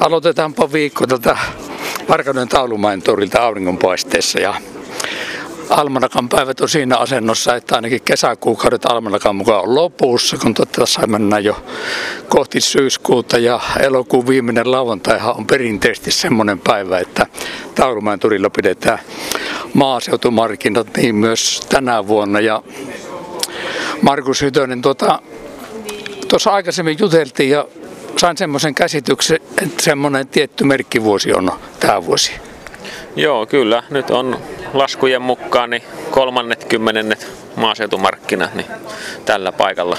Aloitetaanpa viikko tältä Varkauden Taulumäen torilta auringonpaisteessa ja almanakan päivät on siinä asennossa, että ainakin kesäkuukaudet almanakan mukaan on lopussa, kun tässä mennään jo kohti syyskuuta ja elokuun viimeinen lauantaihan on perinteisesti semmoinen päivä, että Taulumäen torilla pidetään maaseutumarkkinat niin myös tänä vuonna. Ja Markus Hytönen, tuossa aikaisemmin juteltiin ja sain semmoisen käsityksen, että semmoinen tietty merkkivuosi on tämä vuosi. Joo, kyllä. Nyt on laskujen mukaan niin 30. maaseutumarkkinat niin tällä paikalla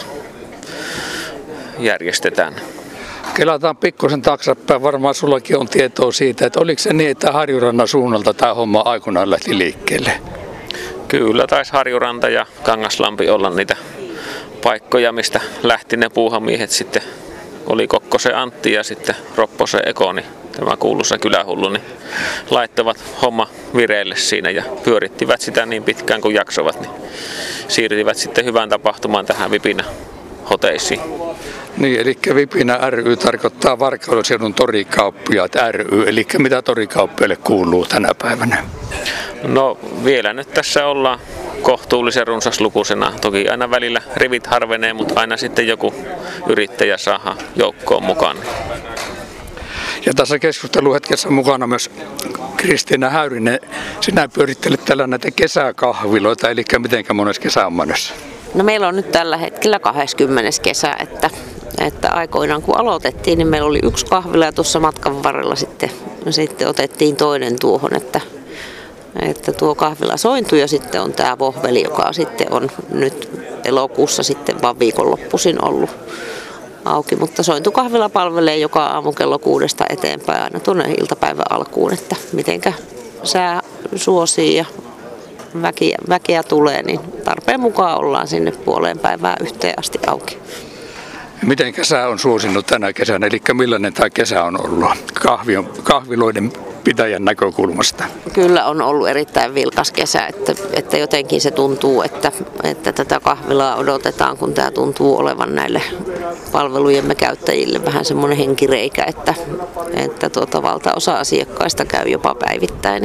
järjestetään. Kelataan pikkusen taaksepäin. Varmaan sullakin on tietoa siitä, että oliko se niin, että Harjurannan suunnalta tämä homma aikoinaan lähti liikkeelle? Kyllä, taisi Harjuranta ja Kangaslampi olla niitä paikkoja, mistä lähti ne puuhamiehet sitten. Oli Kokkosen Antti ja sitten Ropposen Eko, niin tämä kuuluisa kylähullu, niin laittavat homma vireille siinä ja pyörittivät sitä niin pitkään kuin jaksoivat, niin siirtyivät sitten hyvään tapahtumaan tähän Vipinä hoteisiin. Niin, eli Vipinä ry tarkoittaa Varkauden seudun torikauppiaat ry, eli mitä torikauppiaille kuuluu tänä päivänä? No vielä nyt tässä ollaan kohtuullisen runsaslukuisena. Toki aina välillä rivit harvenee, mutta aina sitten joku yrittäjä saa joukkoon mukaan. Ja tässä keskusteluhetkessä mukana myös Kristiina Häyrinen. Sinä pyörittelet tällä näitä kesäkahviloita, eli mitenkä monessa kesä on menossa? No meillä on nyt tällä hetkellä 20. kesä, että aikoinaan kun aloitettiin, niin meillä oli yksi kahvila ja tuossa matkan varrella sitten otettiin toinen tuohon, että tuo kahvila sointui ja sitten on tämä Vohveli, joka sitten on nyt elokuussa sitten vaan viikonloppuisin ollut auki, mutta Sointu kahvila palvelee joka aamu kello 6 eteenpäin aina tuonne iltapäivän alkuun, että mitenkä sää suosii ja väkeä tulee, niin tarpeen mukaan ollaan sinne puoleen päivään yhteen asti auki. Miten kesä on suosinut tänä kesänä, eli millainen tämä kesä on ollut kahviloiden pitäjän näkökulmasta? Kyllä on ollut erittäin vilkas kesä, että jotenkin se tuntuu, että tätä kahvilaa odotetaan, kun tämä tuntuu olevan näille palvelujemme käyttäjille vähän semmoinen henkireikä, että valtaosa asiakkaista käy jopa päivittäin,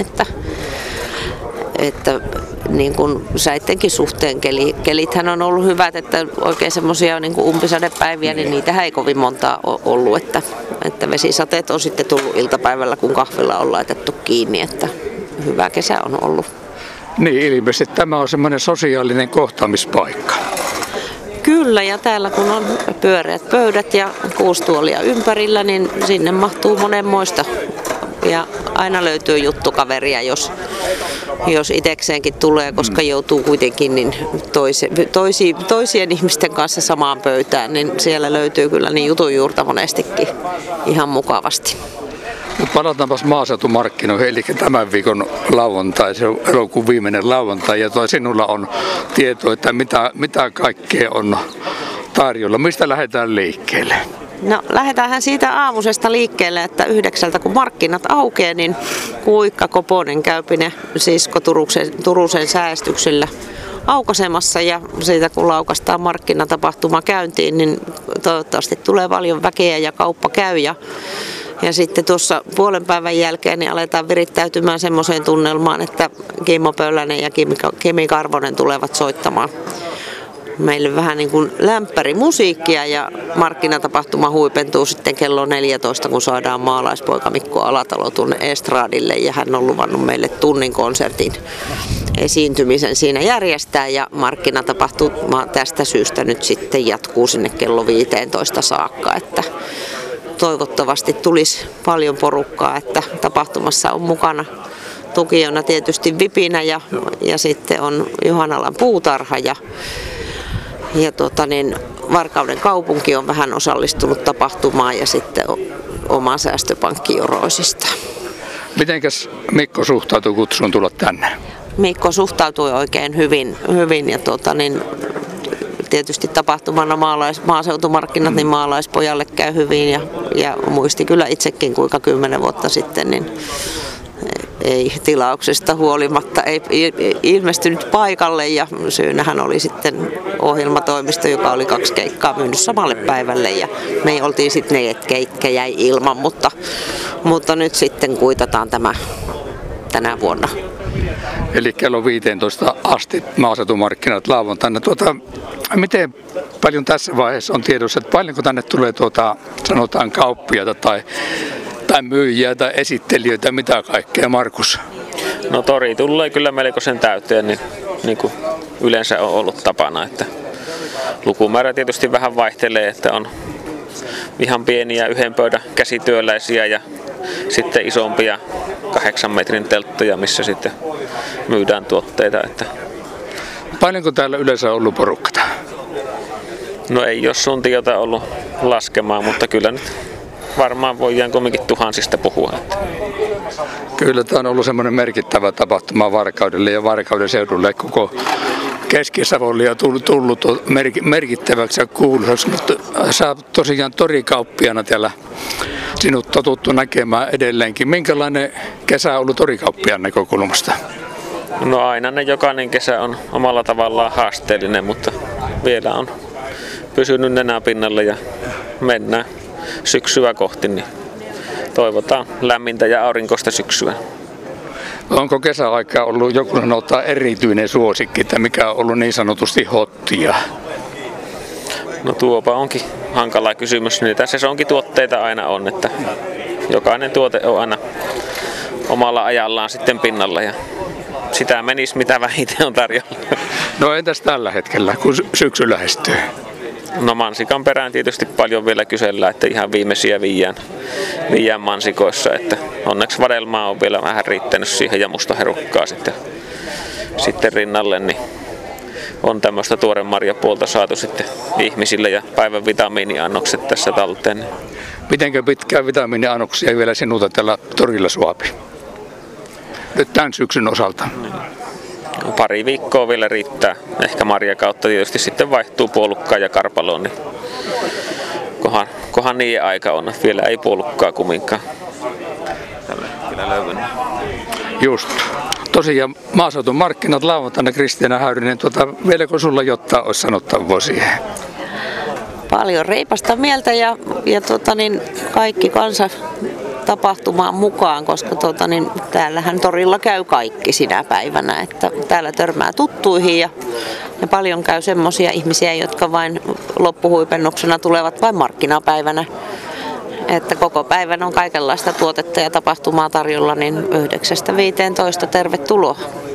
että niin kuin säittenkin suhteen kelithän on ollut hyvät, että oikein semmoisia niin kuin umpisadepäiviä, niin niitä ei kovin montaa ollut, että vesisateet on sitten tullut iltapäivällä, kun kahvilla on laitettu kiinni, että hyvä kesä on ollut. Niin, ilmeisesti tämä on semmoinen sosiaalinen kohtaamispaikka. Kyllä, ja täällä kun on pyöreät pöydät ja 6 tuolia ympärillä, niin sinne mahtuu monenmoista. Ja aina löytyy juttukaveria, jos itsekseenkin tulee, koska joutuu kuitenkin niin toisien ihmisten kanssa samaan pöytään, niin siellä löytyy kyllä niin jutunjuurta monestikin ihan mukavasti. Palataanpas maaseutumarkkinoihin, eli tämän viikon lauantai, se on elokuun viimeinen lauantai, ja sinulla on tieto, että mitä kaikkea on tarjolla. Mistä lähdetään liikkeelle? No lähdetäänhän siitä aamusesta liikkeelle, että 9 kun markkinat aukeaa, niin Kuikka Koponen käypine sisko Turusen säästyksellä aukaisemassa ja siitä kun laukastaan markkinatapahtuma käyntiin, niin toivottavasti tulee paljon väkeä ja kauppa käy ja sitten tuossa puolen päivän jälkeen niin aletaan virittäytymään semmoiseen tunnelmaan, että Kimmo Pöllänen ja Kimi Karvonen tulevat soittamaan meille vähän niin kuin lämpärimusiikkia ja markkinatapahtuma huipentuu sitten kello 14, kun saadaan maalaispoika Mikko Alatalo tuonne estradille ja hän on luvannut meille tunnin konsertin esiintymisen siinä järjestää ja markkinatapahtuma tästä syystä nyt sitten jatkuu sinne kello 15 saakka, että toivottavasti tulisi paljon porukkaa, että tapahtumassa on mukana tukijana tietysti Vipinä ja sitten on Juhanalan puutarha ja Varkauden kaupunki on vähän osallistunut tapahtumaan ja sitten oma säästöpankki Joroisista. Mitenkäs Mikko suhtautuu kutsuun tulla tänne? Mikko suhtautui oikein hyvin ja tietysti tapahtumana maaseutumarkkinat, niin maalaispojalle käy hyvin ja muisti kyllä itsekin kuinka 10 vuotta sitten niin ei tilauksesta huolimatta ei ilmestynyt paikalle ja syynähän oli sitten ohjelmatoimisto, joka oli 2 keikkaa myynyt samalle päivälle ja me oltiin sitten 4 keikkaa jäi ilman, mutta nyt sitten kuitataan tämä tänä vuonna. Eli kello 15 asti maaseutumarkkinat lauantaina. Miten paljon tässä vaiheessa on tiedossa, että paljonko tänne tulee sanotaan kauppiaita tai myyjiä tai esittelijöitä, mitä kaikkea, Markus? No tori tulee kyllä melkoisen täyteen, niin kuin yleensä on ollut tapana. Että lukumäärä tietysti vähän vaihtelee, että on ihan pieniä 1 pöydän käsityöläisiä ja sitten isompia 8 metrin telttoja, missä sitten myydään tuotteita. Että paljonko täällä yleensä on ollut porukkaa? No ei ole suntiota ollut laskemaan, mutta kyllä nyt varmaan voidaan kumminkin tuhansista puhua. Kyllä tämä on ollut semmoinen merkittävä tapahtuma Varkaudelle ja Varkauden seudulle koko Keski-Savolle ja tullut merkittäväksi ja kuuluisaksi, mutta sä tosiaan torikauppiana täällä, sinut totuttu näkemään edelleenkin. Minkälainen kesä on ollut torikauppiaan näkökulmasta? No aina ne jokainen kesä on omalla tavallaan haasteellinen, mutta vielä on pysynyt nenä pinnalla ja mennään syksyä kohti, niin toivotaan lämmintä ja aurinkoista syksyä. Onko kesäaikaa ollut joku sanotaan erityinen suosikki, että mikä on ollut niin sanotusti hottia? No tuopa onkin hankala kysymys. Niitä sesonkituotteita aina on, että jokainen tuote on aina omalla ajallaan sitten pinnalla ja sitä menisi mitä vähiten on tarjolla. No entäs tällä hetkellä, kun syksy lähestyy? No mansikan perään tietysti paljon vielä kysellään, että ihan viimeisiä viiään mansikoissa, että onneksi vadelmaa on vielä vähän riittänyt siihen ja musta herukkaa sitten rinnalle, niin on tämmöistä tuoren marjapuolta saatu sitten ihmisille ja päivän vitamiiniannokset tässä talteen. Mitenkö pitkään vitamiiniannoksia vielä sinulta tällä torilla suopi? Nyt tämän syksyn osalta. Pari viikkoa vielä riittää. Ehkä marja kautta tietysti sitten vaihtuu puolukkaan ja karpaloon, niin kohan niiden aika on. Vielä ei puolukkaa kumminkaan. Kyllä löytyy. Just. Tosiaan maaseutumarkkinat lauantaina, Kristiina Häyrinen, vieläkö sulla jotain olisi sanottavaa siihen? Paljon reipasta mieltä ja kaikki kansa tapahtumaan mukaan, koska täällähän torilla käy kaikki sinä päivänä, että täällä törmää tuttuihin ja paljon käy semmoisia ihmisiä, jotka vain loppuhuipennuksena tulevat vain markkinapäivänä. Että koko päivän on kaikenlaista tuotetta ja tapahtumaa tarjolla, niin 9–15 tervetuloa.